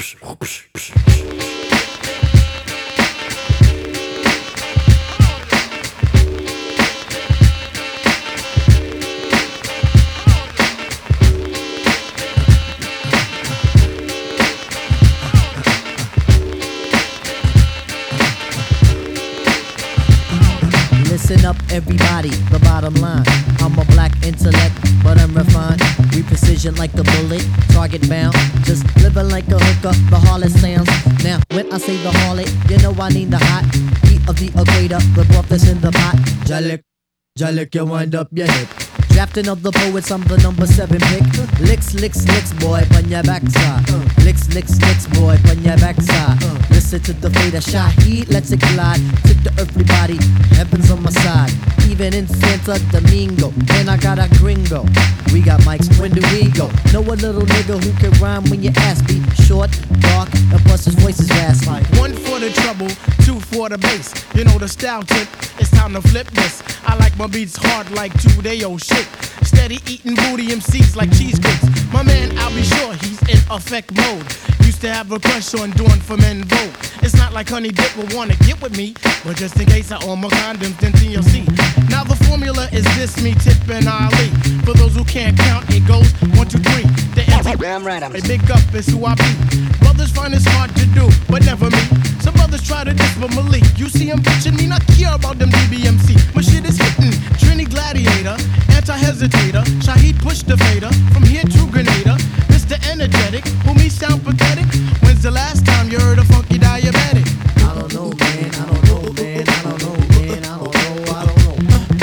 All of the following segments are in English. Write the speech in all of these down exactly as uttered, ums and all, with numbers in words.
Listen up, everybody, the bottom line. I'm a black intellect, but I'm refined. We precision like a bullet, target bound. Just living like a hooker, the harlot sounds. Now, when I say the harlot, you know I need the hot heat of the equator, the broth that's in the pot. Jalik, Jalik, you wind up your hip. Drafting of the poets, I'm the number seven pick. Licks, licks, licks, boy, on your backside. Licks, licks, licks, boy, on your backside. Listen to the fate of Shaheed, let's it glide. Tip the earthly body, heaven's on my side. Even in Santo Domingo, and I got a gringo. We got mics, when do we go? Know a little nigga who can rhyme when your ass be short, dark, and plus his voice is raspy. One for the trouble, two for the bass. You know the style tip, it's time to flip this. I like my beats hard like two-day old shit. Steady eating booty M Cs like cheesecakes. My man, I'll be sure he's in effect mode. Used to have a crush on doing for men vote. It's not like Honey Dip will wanna get with me, but just in case I own my condoms, then T L C. Now the formula is this, me, Tip, and Ali. For those who can't count, it goes one, two, three. The anti- Damn right, I'm a big up is who I be. Brothers find it's hard to do, but never me. Some brothers try to diss with Malik. You see him bitching me, not care about them D B M C. My shit is hitting. Trini Gladiator, anti-hesitator. Shaheed push the fader. From here to Grenada. Mister Energetic, who me sound pathetic. When's the last time you heard a funky diabetic? I don't know, man, I don't know, man, I don't know, man, I don't know, I don't know.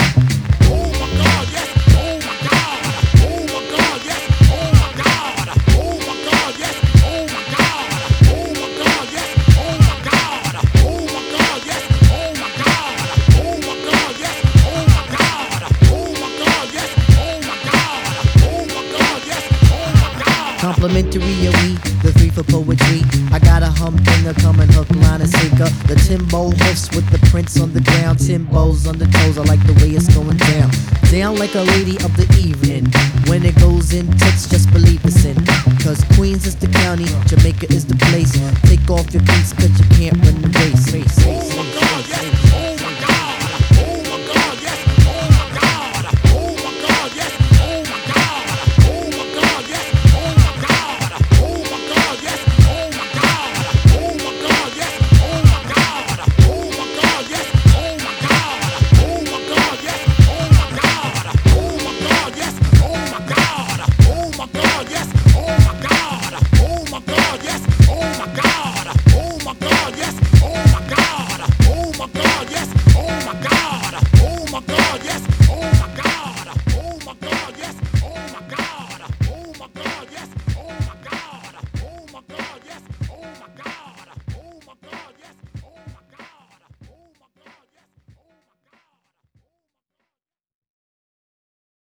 Oh my God, yes. Oh my God. Oh my God, yes. Oh my God. Oh my God, yes. Oh my God. Oh my God, yes. Oh my God. Oh my God, yes. Oh my God. Oh my God, yes. Oh my God. Oh my God, yes. Oh my God. Oh my God, yes. Oh my God. Complimentary of we, the three for poetry. I got a humdinger coming hook, line, and sinker. The Timbo hoofs with the prints on the ground. Timbo's on the toes, I like the way it's going down. Down like a lady of the evening. When it goes in tits, just believe it's in. Cause Queens is the county, Jamaica is the place. Take off your cleats cause you can't run the race. race, race.